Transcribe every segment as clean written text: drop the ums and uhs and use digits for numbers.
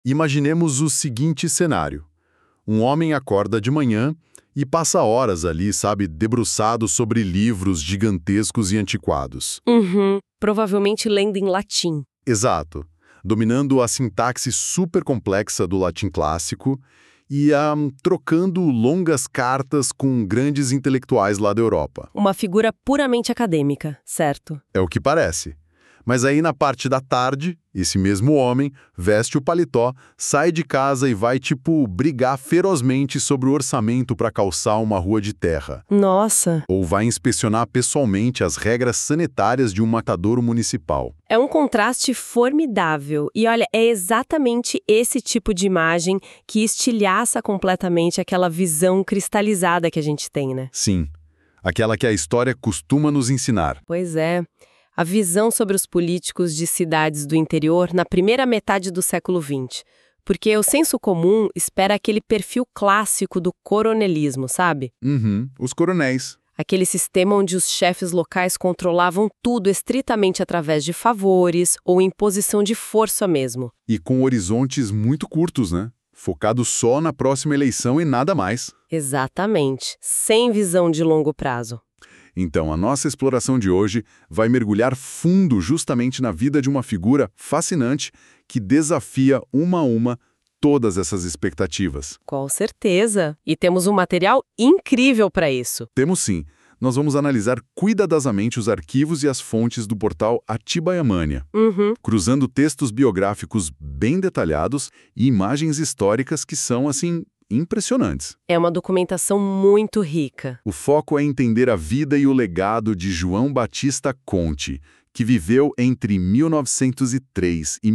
Imaginemos o seguinte cenário. Um homem acorda de manhã e passa horas ali, sabe, debruçado sobre livros gigantescos e antiquados. Uhum, provavelmente lendo em latim. Exato. Dominando a sintaxe super complexa do latim clássico e trocando longas cartas com grandes intelectuais lá da Europa. Uma figura puramente acadêmica, certo? É o que parece. Mas aí na parte da tarde, esse mesmo homem veste o paletó, sai de casa e vai, brigar ferozmente sobre o orçamento para calçar uma rua de terra. Nossa! Ou vai inspecionar pessoalmente as regras sanitárias de um matadouro municipal. É um contraste formidável. E olha, é exatamente esse tipo de imagem que estilhaça completamente aquela visão cristalizada que a gente tem, né? Sim, aquela que a história costuma nos ensinar. Pois é. A visão sobre os políticos de cidades do interior na primeira metade do século XX. Porque o senso comum espera aquele perfil clássico do coronelismo, sabe? Os coronéis. Aquele sistema onde os chefes locais controlavam tudo estritamente através de favores ou imposição de força mesmo. E com horizontes muito curtos, né? Focado só na próxima eleição e nada mais. Exatamente. Sem visão de longo prazo. Então, a nossa exploração de hoje vai mergulhar fundo justamente na vida de uma figura fascinante que desafia uma a uma todas essas expectativas. Com certeza. E temos um material incrível para isso. Temos sim. Nós vamos analisar cuidadosamente os arquivos e as fontes do portal Atibaia-Mania, cruzando textos biográficos bem detalhados e imagens históricas que são, assim, impressionantes. É uma documentação muito rica. O foco é entender a vida e o legado de João Batista Conte, que viveu entre 1903 e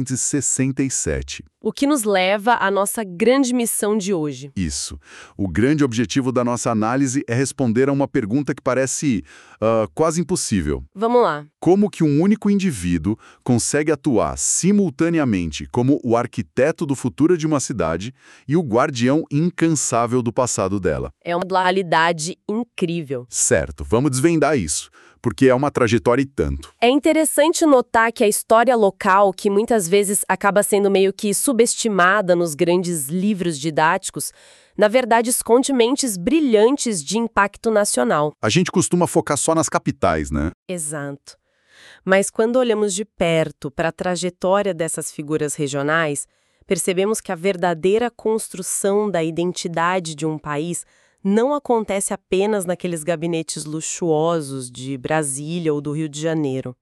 1967. O que nos leva à nossa grande missão de hoje. Isso. O grande objetivo da nossa análise é responder a uma pergunta que parece quase impossível. Vamos lá. Como que um único indivíduo consegue atuar simultaneamente como o arquiteto do futuro de uma cidade e o guardião incansável do passado dela? É uma dualidade incrível. Certo, vamos desvendar isso, porque é uma trajetória e tanto. É interessante notar que a história local, que muitas vezes acaba sendo meio que subestimada nos grandes livros didáticos, na verdade esconde mentes brilhantes de impacto nacional. A gente costuma focar só nas capitais, né? Exato. Mas quando olhamos de perto para a trajetória dessas figuras regionais, percebemos que a verdadeira construção da identidade de um país não acontece apenas naqueles gabinetes luxuosos de Brasília ou do Rio de Janeiro.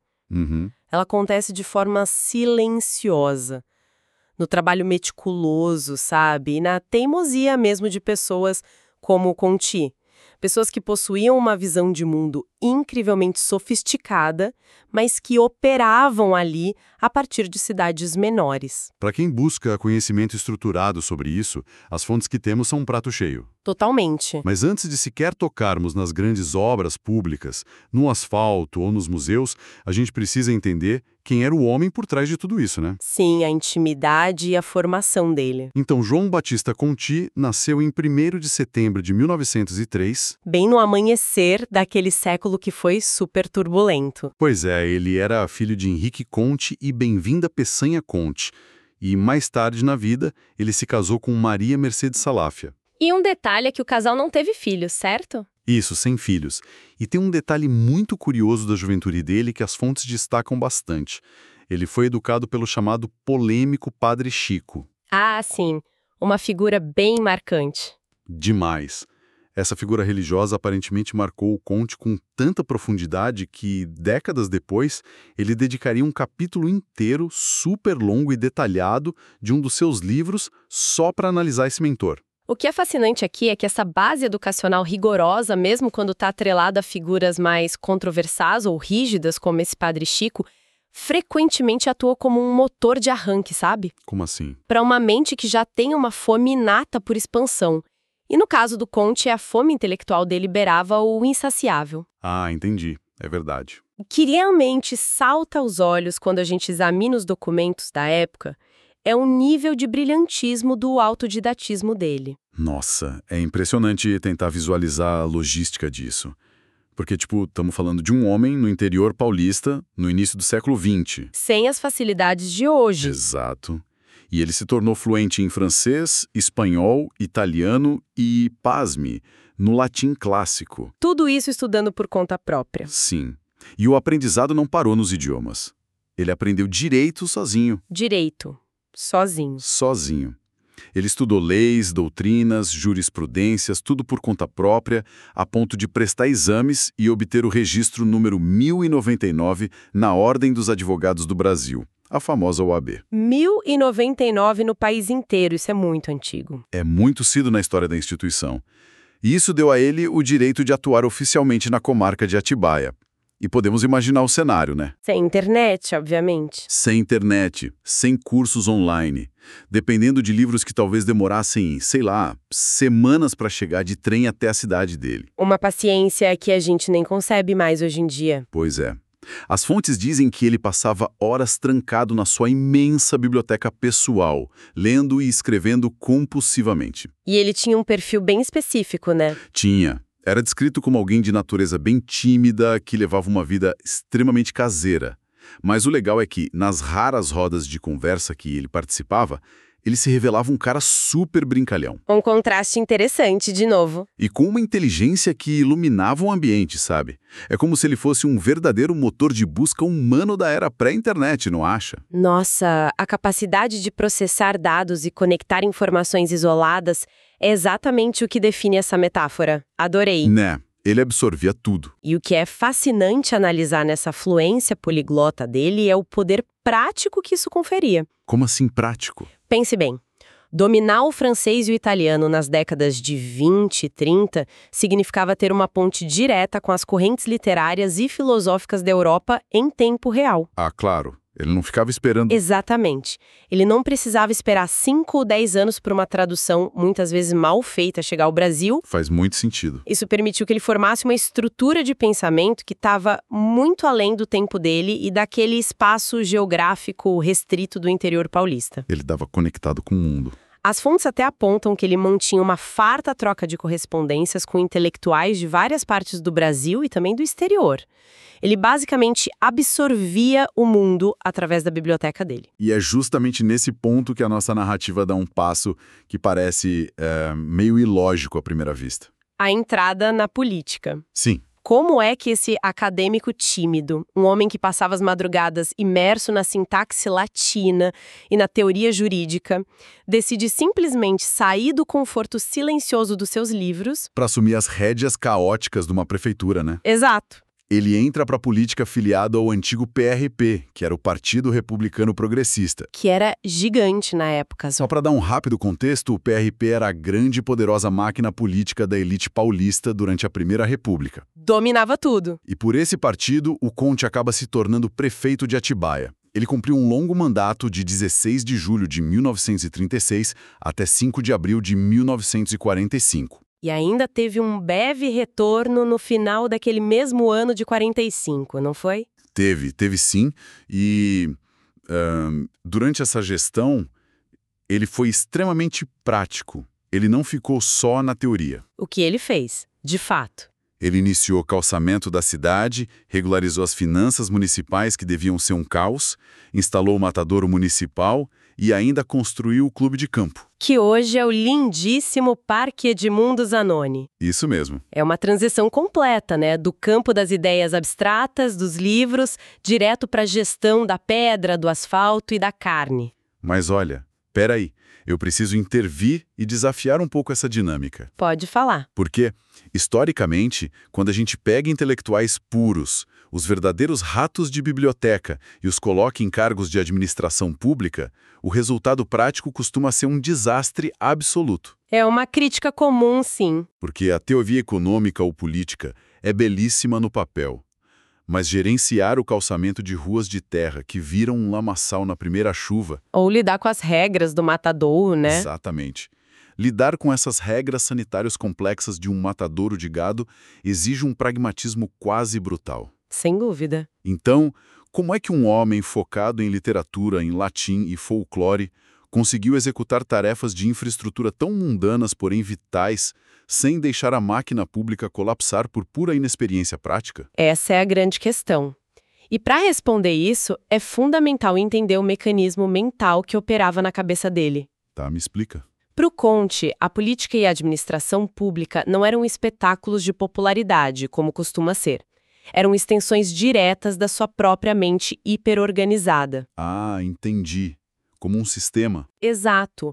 Ela acontece de forma silenciosa, no trabalho meticuloso, sabe? E na teimosia mesmo de pessoas como Conti. Pessoas que possuíam uma visão de mundo incrivelmente sofisticada, mas que operavam ali a partir de cidades menores. Para quem busca conhecimento estruturado sobre isso, as fontes que temos são um prato cheio. Totalmente. Mas antes de sequer tocarmos nas grandes obras públicas, no asfalto ou nos museus, a gente precisa entender quem era o homem por trás de tudo isso, né? Sim, a intimidade e a formação dele. Então, João Batista Conti nasceu em 1º de setembro de 1903. Bem no amanhecer daquele século que foi super turbulento. Pois é, ele era filho de Henrique Conti e Bem-vinda Peçanha Conti. E mais tarde na vida, ele se casou com Maria Mercedes Saláfia. E um detalhe é que o casal não teve filhos, certo? Isso, sem filhos. E tem um detalhe muito curioso da juventude dele que as fontes destacam bastante. Ele foi educado pelo chamado polêmico Padre Chico. Ah, sim. Uma figura bem marcante. Demais. Essa figura religiosa aparentemente marcou o Conte com tanta profundidade que, décadas depois, ele dedicaria um capítulo inteiro, super longo e detalhado, de um dos seus livros só para analisar esse mentor. O que é fascinante aqui é que essa base educacional rigorosa, mesmo quando está atrelada a figuras mais controversas ou rígidas, como esse Padre Chico, frequentemente atuou como um motor de arranque, sabe? Como assim? Para uma mente que já tem uma fome inata por expansão. E no caso do Conte, a fome intelectual dele beirava o insaciável. Ah, entendi. É verdade. O que realmente salta aos olhos quando a gente examina os documentos da época é o nível de brilhantismo do autodidatismo dele. Nossa, é impressionante tentar visualizar a logística disso. Porque, estamos falando de um homem no interior paulista, no início do século XX. Sem as facilidades de hoje. Exato. E ele se tornou fluente em francês, espanhol, italiano e, pasme, no latim clássico. Tudo isso estudando por conta própria. Sim. E o aprendizado não parou nos idiomas. Ele aprendeu direito sozinho. Direito. Sozinho. Sozinho. Ele estudou leis, doutrinas, jurisprudências, tudo por conta própria, a ponto de prestar exames e obter o registro número 1099 na Ordem dos Advogados do Brasil, a famosa OAB. 1099 no país inteiro, isso é muito antigo. É muito cedo na história da instituição. E isso deu a ele o direito de atuar oficialmente na comarca de Atibaia. E podemos imaginar o cenário, né? Sem internet, obviamente. Sem internet, sem cursos online, dependendo de livros que talvez demorassem, sei lá, semanas para chegar de trem até a cidade dele. Uma paciência que a gente nem concebe mais hoje em dia. Pois é. As fontes dizem que ele passava horas trancado na sua imensa biblioteca pessoal, lendo e escrevendo compulsivamente. E ele tinha um perfil bem específico, né? Tinha. Era descrito como alguém de natureza bem tímida, que levava uma vida extremamente caseira. Mas o legal é que, nas raras rodas de conversa que ele participava, ele se revelava um cara super brincalhão. Um contraste interessante, de novo. E com uma inteligência que iluminava o ambiente, sabe? É como se ele fosse um verdadeiro motor de busca humano da era pré-internet, não acha? Nossa, a capacidade de processar dados e conectar informações isoladas é exatamente o que define essa metáfora. Adorei. Né? Ele absorvia tudo. E o que é fascinante analisar nessa fluência poliglota dele é o poder prático que isso conferia. Como assim prático? Pense bem. Dominar o francês e o italiano nas décadas de 20 e 30 significava ter uma ponte direta com as correntes literárias e filosóficas da Europa em tempo real. Ah, claro. Ele não ficava esperando. Exatamente. Ele não precisava esperar 5 ou 10 anos por uma tradução, muitas vezes mal feita, chegar ao Brasil. Faz muito sentido. Isso permitiu que ele formasse uma estrutura de pensamento que estava muito além do tempo dele e daquele espaço geográfico restrito do interior paulista. Ele estava conectado com o mundo. As fontes até apontam que ele mantinha uma farta troca de correspondências com intelectuais de várias partes do Brasil e também do exterior. Ele basicamente absorvia o mundo através da biblioteca dele. E é justamente nesse ponto que a nossa narrativa dá um passo que parece meio ilógico à primeira vista. A entrada na política. Sim. Como é que esse acadêmico tímido, um homem que passava as madrugadas imerso na sintaxe latina e na teoria jurídica, decide simplesmente sair do conforto silencioso dos seus livros? Para assumir as rédeas caóticas de uma prefeitura, né? Exato. Ele entra para a política filiado ao antigo PRP, que era o Partido Republicano Progressista. Que era gigante na época. Só para dar um rápido contexto, o PRP era a grande e poderosa máquina política da elite paulista durante a Primeira República. Dominava tudo. E por esse partido, o Conte acaba se tornando prefeito de Atibaia. Ele cumpriu um longo mandato de 16 de julho de 1936 até 5 de abril de 1945. E ainda teve um breve retorno no final daquele mesmo ano de 45, não foi? Teve sim. E durante essa gestão, ele foi extremamente prático. Ele não ficou só na teoria. O que ele fez, de fato? Ele iniciou o calçamento da cidade, regularizou as finanças municipais que deviam ser um caos, instalou o matadouro municipal e ainda construiu o clube de campo. Que hoje é o lindíssimo Parque Edmundo Zanoni. Isso mesmo. É uma transição completa, né? Do campo das ideias abstratas, dos livros, direto para a gestão da pedra, do asfalto e da carne. Mas olha, peraí, eu preciso intervir e desafiar um pouco essa dinâmica. Pode falar. Porque, historicamente, quando a gente pega intelectuais puros, os verdadeiros ratos de biblioteca, e os coloca em cargos de administração pública, o resultado prático costuma ser um desastre absoluto. É uma crítica comum, sim. Porque a teoria econômica ou política é belíssima no papel. Mas gerenciar o calçamento de ruas de terra que viram um lamaçal na primeira chuva... Ou lidar com as regras do matadouro, né? Exatamente. Lidar com essas regras sanitárias complexas de um matadouro de gado exige um pragmatismo quase brutal. Sem dúvida. Então, como é que um homem focado em literatura, em latim e folclore conseguiu executar tarefas de infraestrutura tão mundanas, porém vitais, sem deixar a máquina pública colapsar por pura inexperiência prática? Essa é a grande questão. E para responder isso, é fundamental entender o mecanismo mental que operava na cabeça dele. Tá, me explica. Para o Conte, a política e a administração pública não eram espetáculos de popularidade, como costuma ser. Eram extensões diretas da sua própria mente hiperorganizada. Ah, entendi. Como um sistema. Exato.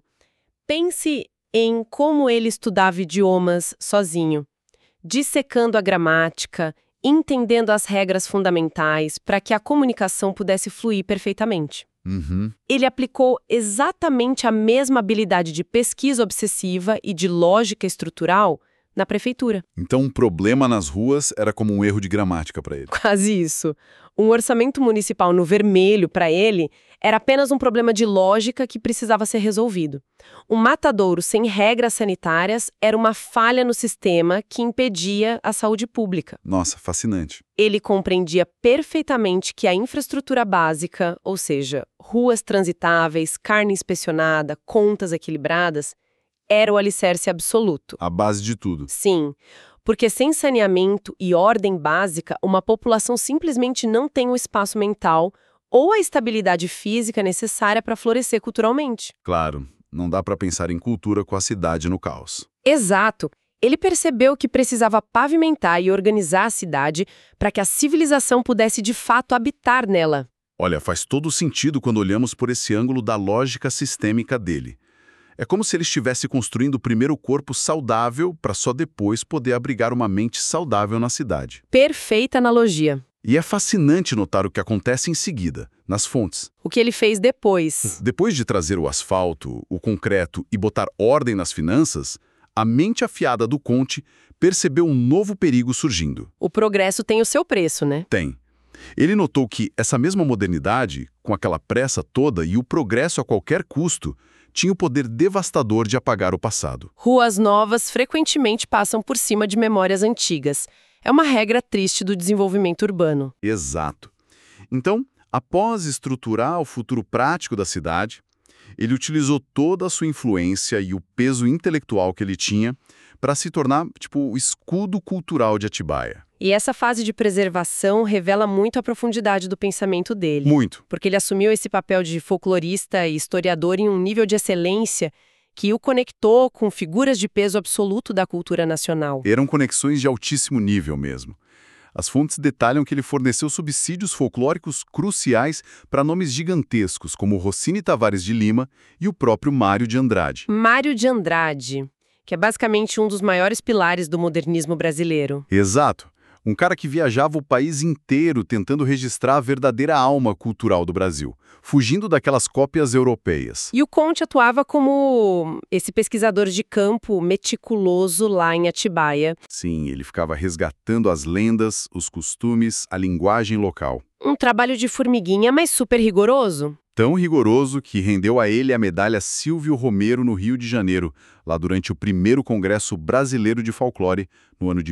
Pense em como ele estudava idiomas sozinho, dissecando a gramática, entendendo as regras fundamentais para que a comunicação pudesse fluir perfeitamente. Uhum. Ele aplicou exatamente a mesma habilidade de pesquisa obsessiva e de lógica estrutural na prefeitura. Então, um problema nas ruas era como um erro de gramática para ele. Quase isso. Um orçamento municipal no vermelho, para ele, era apenas um problema de lógica que precisava ser resolvido. Um matadouro sem regras sanitárias era uma falha no sistema que impedia a saúde pública. Nossa, fascinante. Ele compreendia perfeitamente que a infraestrutura básica, ou seja, ruas transitáveis, carne inspecionada, contas equilibradas, era o alicerce absoluto. A base de tudo. Sim, porque sem saneamento e ordem básica, uma população simplesmente não tem o espaço mental ou a estabilidade física necessária para florescer culturalmente. Claro, não dá para pensar em cultura com a cidade no caos. Exato. Ele percebeu que precisava pavimentar e organizar a cidade para que a civilização pudesse de fato habitar nela. Olha, faz todo sentido quando olhamos por esse ângulo da lógica sistêmica dele. É como se ele estivesse construindo o primeiro corpo saudável para só depois poder abrigar uma mente saudável na cidade. Perfeita analogia. E é fascinante notar o que acontece em seguida, nas fontes. O que ele fez depois? Depois de trazer o asfalto, o concreto e botar ordem nas finanças, a mente afiada do Conte percebeu um novo perigo surgindo. O progresso tem o seu preço, né? Tem. Ele notou que essa mesma modernidade, com aquela pressa toda e o progresso a qualquer custo, tinha o poder devastador de apagar o passado. Ruas novas frequentemente passam por cima de memórias antigas. É uma regra triste do desenvolvimento urbano. Exato. Então, após estruturar o futuro prático da cidade, ele utilizou toda a sua influência e o peso intelectual que ele tinha para se tornar, o escudo cultural de Atibaia. E essa fase de preservação revela muito a profundidade do pensamento dele. Muito. Porque ele assumiu esse papel de folclorista e historiador em um nível de excelência que o conectou com figuras de peso absoluto da cultura nacional. Eram conexões de altíssimo nível mesmo. As fontes detalham que ele forneceu subsídios folclóricos cruciais para nomes gigantescos como Rossini Tavares de Lima e o próprio Mário de Andrade. Mário de Andrade, que é basicamente um dos maiores pilares do modernismo brasileiro. Exato. Um cara que viajava o país inteiro tentando registrar a verdadeira alma cultural do Brasil, fugindo daquelas cópias europeias. E o Conte atuava como esse pesquisador de campo meticuloso lá em Atibaia. Sim, ele ficava resgatando as lendas, os costumes, a linguagem local. Um trabalho de formiguinha, mas super rigoroso. Tão rigoroso que rendeu a ele a medalha Silvio Romero no Rio de Janeiro, lá durante o primeiro Congresso Brasileiro de Folclore, no ano de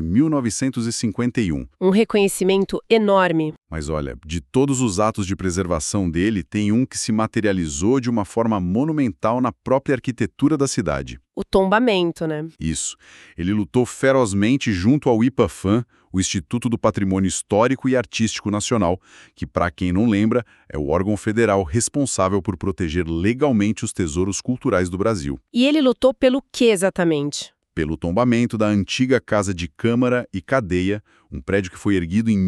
1951. Um reconhecimento enorme. Mas olha, de todos os atos de preservação dele, tem um que se materializou de uma forma monumental na própria arquitetura da cidade. O tombamento, né? Isso. Ele lutou ferozmente junto ao IPAFAM, o Instituto do Patrimônio Histórico e Artístico Nacional, que, para quem não lembra, é o órgão federal responsável por proteger legalmente os tesouros culturais do Brasil. E ele lutou pelo quê exatamente? Pelo tombamento da antiga Casa de Câmara e Cadeia, um prédio que foi erguido em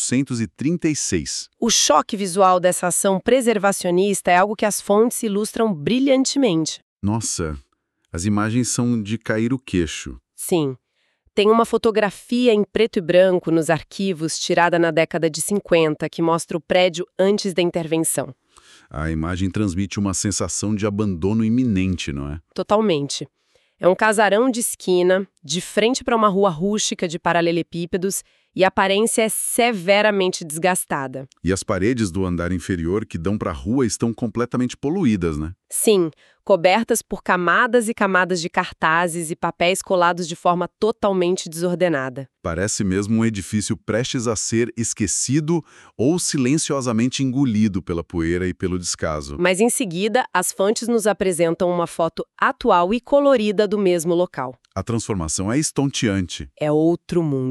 1836. O choque visual dessa ação preservacionista é algo que as fontes ilustram brilhantemente. Nossa, as imagens são de cair o queixo. Sim. Tem uma fotografia em preto e branco nos arquivos tirada na década de 50 que mostra o prédio antes da intervenção. A imagem transmite uma sensação de abandono iminente, não é? Totalmente. É um casarão de esquina, de frente para uma rua rústica de paralelepípedos, e a aparência é severamente desgastada. E as paredes do andar inferior que dão para a rua estão completamente poluídas, né? Sim, cobertas por camadas e camadas de cartazes e papéis colados de forma totalmente desordenada. Parece mesmo um edifício prestes a ser esquecido ou silenciosamente engolido pela poeira e pelo descaso. Mas em seguida, as fontes nos apresentam uma foto atual e colorida do mesmo local. A transformação é estonteante. É outro mundo.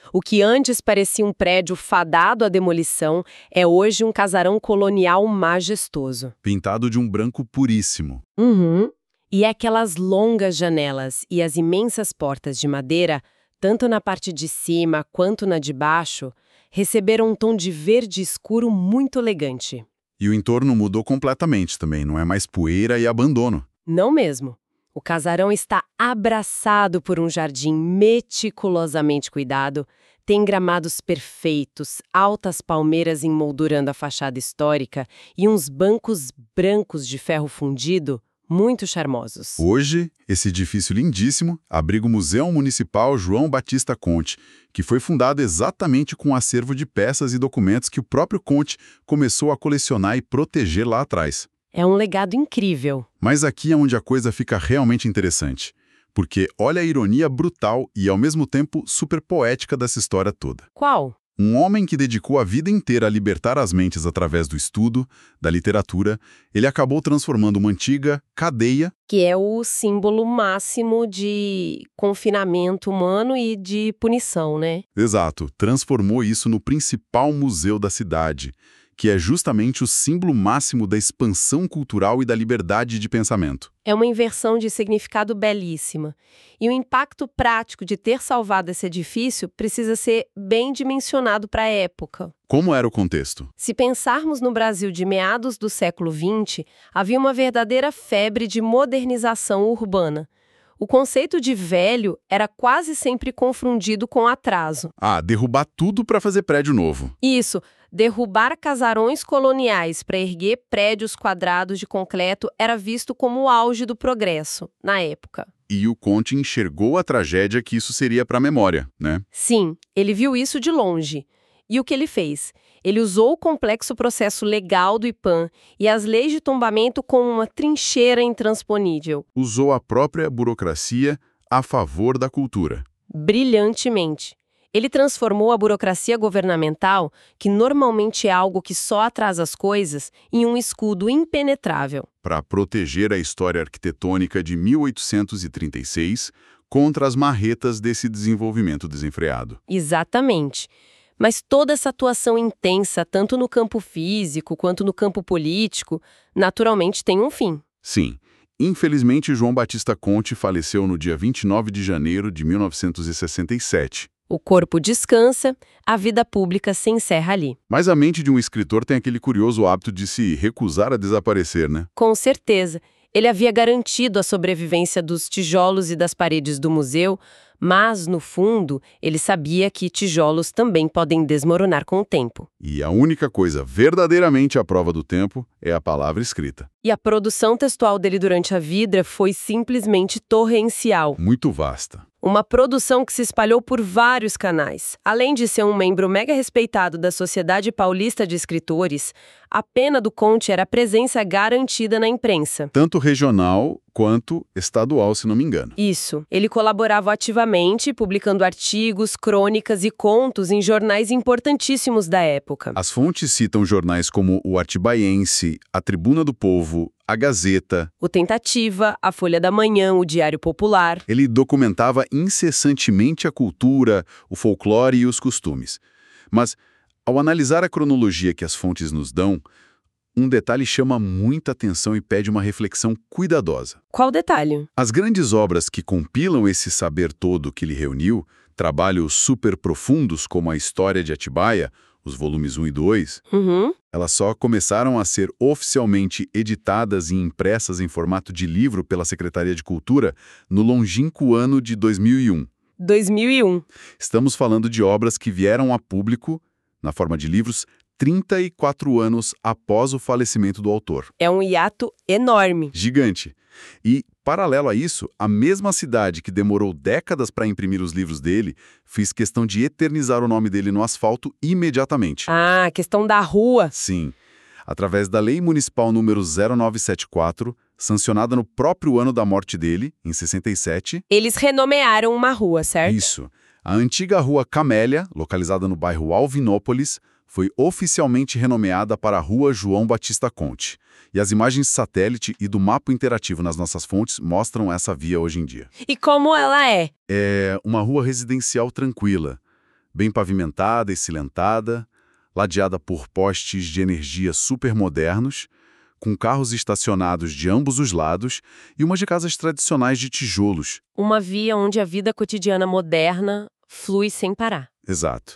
O que antes parecia um prédio fadado à demolição é hoje um casarão colonial majestoso. Pintado de um branco puríssimo. Uhum. E aquelas longas janelas e as imensas portas de madeira, tanto na parte de cima quanto na de baixo, receberam um tom de verde escuro muito elegante. E o entorno mudou completamente também, não é mais poeira e abandono. Não mesmo. O casarão está abraçado por um jardim meticulosamente cuidado, tem gramados perfeitos, altas palmeiras emoldurando a fachada histórica e uns bancos brancos de ferro fundido muito charmosos. Hoje, esse edifício lindíssimo abriga o Museu Municipal João Batista Conte, que foi fundado exatamente com um acervo de peças e documentos que o próprio Conte começou a colecionar e proteger lá atrás. É um legado incrível. Mas aqui é onde a coisa fica realmente interessante, porque olha a ironia brutal e, ao mesmo tempo, super poética dessa história toda. Qual? Um homem que dedicou a vida inteira a libertar as mentes através do estudo, da literatura, ele acabou transformando uma antiga cadeia, Que é o símbolo máximo de confinamento humano e de punição, né? exato, transformou isso no principal museu da cidade, que é justamente o símbolo máximo da expansão cultural e da liberdade de pensamento. É uma inversão de significado belíssima. E o impacto prático de ter salvado esse edifício precisa ser bem dimensionado para a época. Como era o contexto? Se pensarmos no Brasil de meados do século XX, havia uma verdadeira febre de modernização urbana. O conceito de velho era quase sempre confundido com atraso. Ah, derrubar tudo para fazer prédio novo. Isso, derrubar casarões coloniais para erguer prédios quadrados de concreto era visto como o auge do progresso, na época. E o Conte enxergou a tragédia que isso seria para a memória, né? Sim, ele viu isso de longe. E o que ele fez? Ele usou o complexo processo legal do IPAM e as leis de tombamento como uma trincheira intransponível. Usou a própria burocracia a favor da cultura. Brilhantemente. Ele transformou a burocracia governamental, que normalmente é algo que só atrasa as coisas, em um escudo impenetrável. Para proteger a história arquitetônica de 1836 contra as marretas desse desenvolvimento desenfreado. Exatamente. Mas toda essa atuação intensa, tanto no campo físico quanto no campo político, naturalmente tem um fim. Sim. Infelizmente, João Batista Conte faleceu no dia 29 de janeiro de 1967. O corpo descansa, a vida pública se encerra ali. Mas a mente de um escritor tem aquele curioso hábito de se recusar a desaparecer, né? Com certeza. Ele havia garantido a sobrevivência dos tijolos e das paredes do museu, mas, no fundo, ele sabia que tijolos também podem desmoronar com o tempo. E a única coisa verdadeiramente à prova do tempo é a palavra escrita. E a produção textual dele durante a vida foi simplesmente torrencial. Muito vasta. Uma produção que se espalhou por vários canais. Além de ser um membro mega respeitado da Sociedade Paulista de Escritores, a pena do Conte era a presença garantida na imprensa. Tanto regional quanto estadual, se não me engano. Isso. Ele colaborava ativamente, publicando artigos, crônicas e contos em jornais importantíssimos da época. As fontes citam jornais como o Atibaiense, a Tribuna do Povo, a Gazeta. O Tentativa, a Folha da Manhã, o Diário Popular. Ele documentava incessantemente a cultura, o folclore e os costumes. Mas, ao analisar a cronologia que as fontes nos dão, um detalhe chama muita atenção e pede uma reflexão cuidadosa. Qual detalhe? As grandes obras que compilam esse saber todo que ele reuniu, trabalhos super profundos como a História de Atibaia, os volumes 1 e 2, elas só começaram a ser oficialmente editadas e impressas em formato de livro pela Secretaria de Cultura no longínquo ano de 2001. 2001. Estamos falando de obras que vieram a público, na forma de livros, 34 anos após o falecimento do autor. É um hiato enorme. Gigante. E, paralelo a isso, a mesma cidade que demorou décadas para imprimir os livros dele, fez questão de eternizar o nome dele no asfalto imediatamente. Ah, questão da rua. Sim. Através da Lei Municipal número 0974, sancionada no próprio ano da morte dele, em 67. Eles renomearam uma rua, certo? Isso. A antiga Rua Camélia, localizada no bairro Alvinópolis, foi oficialmente renomeada para a Rua João Batista Conte. E as imagens de satélite e do mapa interativo nas nossas fontes mostram essa via hoje em dia. E como ela é? É uma rua residencial tranquila. bem pavimentada e cilentada, ladeada por postes de energia supermodernos, com carros estacionados de ambos os lados e uma de casas tradicionais de tijolos. Uma via onde a vida cotidiana moderna flui sem parar. Exato.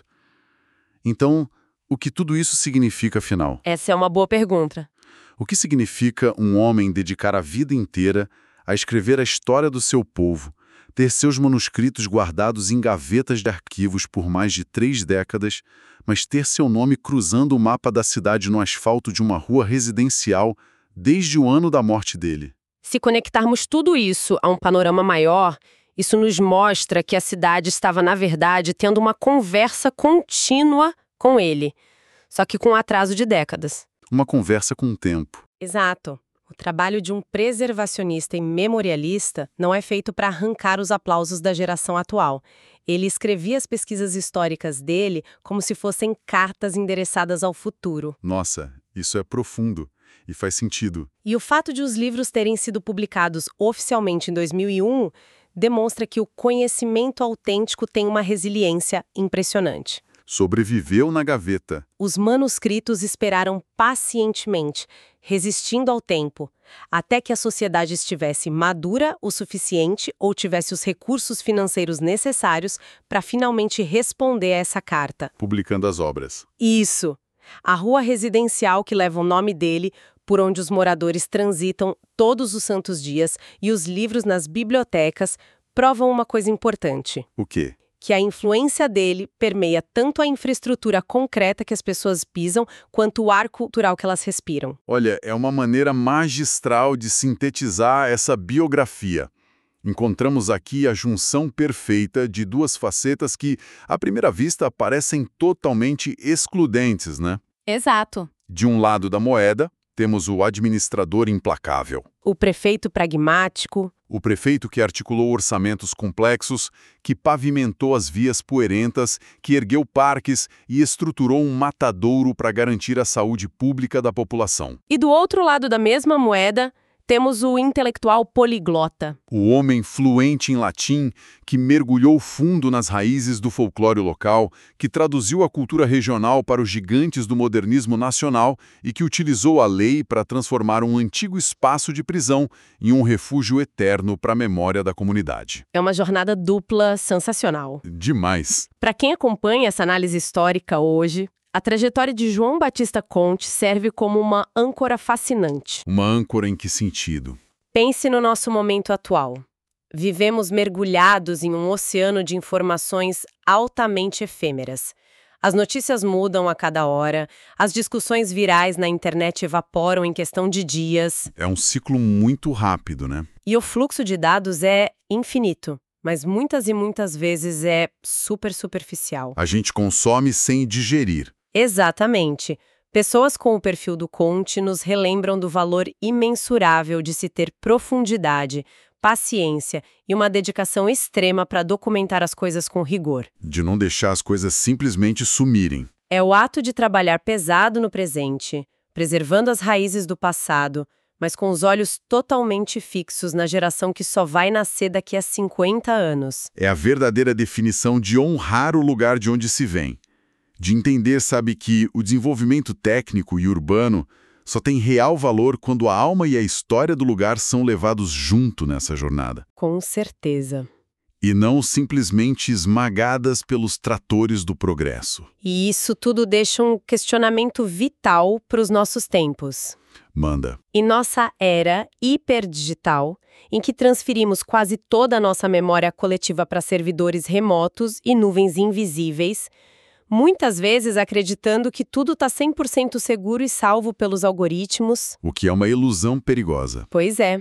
Então, o que tudo isso significa, afinal? Essa é uma boa pergunta. O que significa um homem dedicar a vida inteira a escrever a história do seu povo, ter seus manuscritos guardados em gavetas de arquivos por mais de 3 décadas, mas ter seu nome cruzando o mapa da cidade no asfalto de uma rua residencial desde o ano da morte dele? Se conectarmos tudo isso a um panorama maior, isso nos mostra que a cidade estava, na verdade, tendo uma conversa contínua com ele, só que com um atraso de décadas. Uma conversa com o tempo. Exato. O trabalho de um preservacionista e memorialista não é feito para arrancar os aplausos da geração atual. Ele escrevia as pesquisas históricas dele como se fossem cartas endereçadas ao futuro. Nossa, isso é profundo e faz sentido. E o fato de os livros terem sido publicados oficialmente em 2001 demonstra que o conhecimento autêntico tem uma resiliência impressionante. Sobreviveu na gaveta. Os manuscritos esperaram pacientemente, resistindo ao tempo, até que a sociedade estivesse madura o suficiente ou tivesse os recursos financeiros necessários para finalmente responder a essa carta. Publicando as obras. Isso! A rua residencial que leva o nome dele, por onde os moradores transitam todos os santos dias, e os livros nas bibliotecas, provam uma coisa importante. O quê? Que a influência dele permeia tanto a infraestrutura concreta que as pessoas pisam, quanto o ar cultural que elas respiram. Olha, é uma maneira magistral de sintetizar essa biografia. Encontramos aqui a junção perfeita de duas facetas que, à primeira vista, parecem totalmente excludentes, né? Exato. De um lado da moeda, temos o administrador implacável. O prefeito pragmático. O prefeito que articulou orçamentos complexos, que pavimentou as vias poeirentas, que ergueu parques e estruturou um matadouro para garantir a saúde pública da população. E do outro lado da mesma moeda, temos o intelectual poliglota. O homem fluente em latim, que mergulhou fundo nas raízes do folclore local, que traduziu a cultura regional para os gigantes do modernismo nacional e que utilizou a lei para transformar um antigo espaço de prisão em um refúgio eterno para a memória da comunidade. É uma jornada dupla sensacional. Demais. Para quem acompanha essa análise histórica hoje, a trajetória de João Batista Conte serve como uma âncora fascinante. Uma âncora em que sentido? Pense no nosso momento atual. Vivemos mergulhados em um oceano de informações altamente efêmeras. As notícias mudam a cada hora, as discussões virais na internet evaporam em questão de dias. É um ciclo muito rápido, né? E o fluxo de dados é infinito, mas muitas e muitas vezes é super superficial. A gente consome sem digerir. Exatamente. Pessoas com o perfil do Conte nos relembram do valor imensurável de se ter profundidade, paciência e uma dedicação extrema para documentar as coisas com rigor. De não deixar as coisas simplesmente sumirem. É o ato de trabalhar pesado no presente, preservando as raízes do passado, mas com os olhos totalmente fixos na geração que só vai nascer daqui a 50 anos. É a verdadeira definição de honrar o lugar de onde se vem. De entender, sabe, que o desenvolvimento técnico e urbano só tem real valor quando a alma e a história do lugar são levados junto nessa jornada. Com certeza. E não simplesmente esmagadas pelos tratores do progresso. E isso tudo deixa um questionamento vital para os nossos tempos. Manda. Em nossa era hiperdigital, em que transferimos quase toda a nossa memória coletiva para servidores remotos e nuvens invisíveis, muitas vezes acreditando que tudo está 100% seguro e salvo pelos algoritmos. O que é uma ilusão perigosa. Pois é.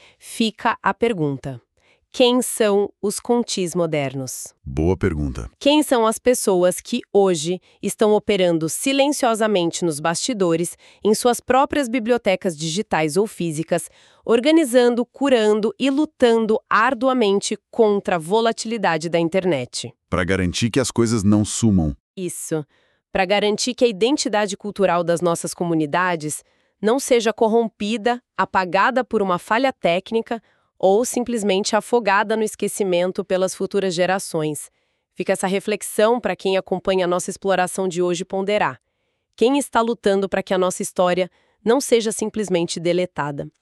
Fica a pergunta. Quem são os contis modernos? Boa pergunta. Quem são as pessoas que, hoje, estão operando silenciosamente nos bastidores, em suas próprias bibliotecas digitais ou físicas, organizando, curando e lutando arduamente contra a volatilidade da internet? Para garantir que as coisas não sumam. Isso. Para garantir que a identidade cultural das nossas comunidades não seja corrompida, apagada por uma falha técnica ou simplesmente afogada no esquecimento pelas futuras gerações. Fica essa reflexão para quem acompanha a nossa exploração de hoje ponderar. Quem está lutando para que a nossa história não seja simplesmente deletada?